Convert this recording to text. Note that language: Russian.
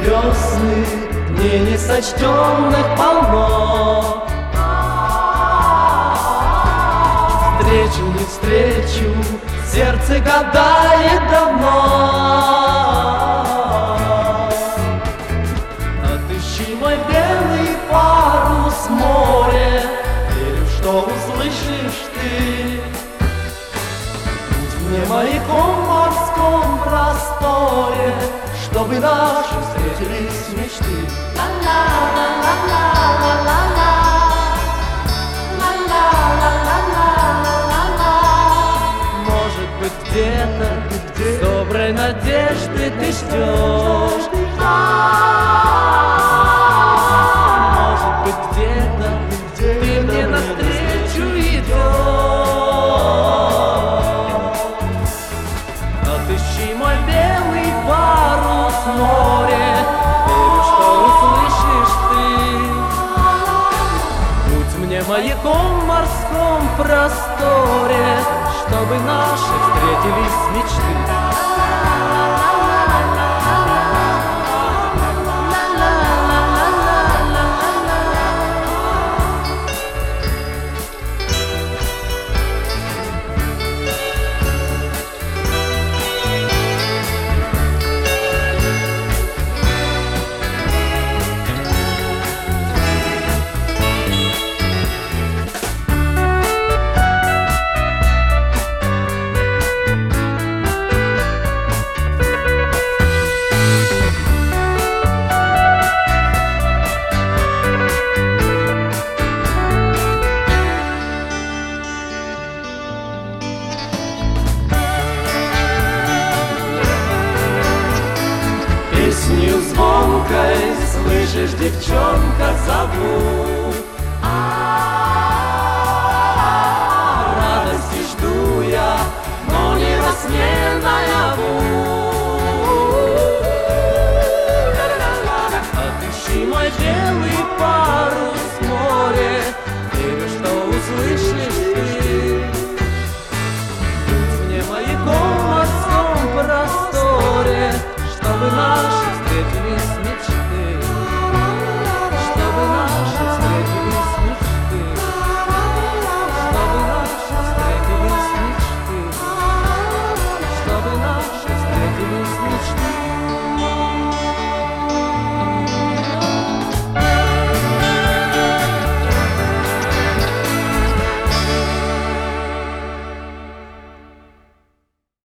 весны, дней несочтенных полно. Встречу, не встречу, сердце гадает давно. Отыщи мой белый парус, море, верю, что услышишь ты. Будь мне маяком в морском просторе, чтобы наши встретились мечты. Может быть, где-то с доброй надежды ты ждешь. Может быть, где-то ты мне навстречу идешь. Отыщи мой белый парус, море, верю, что услышишь ты. Будь мне маяком в морском просторе, чтобы наши встретились мечты.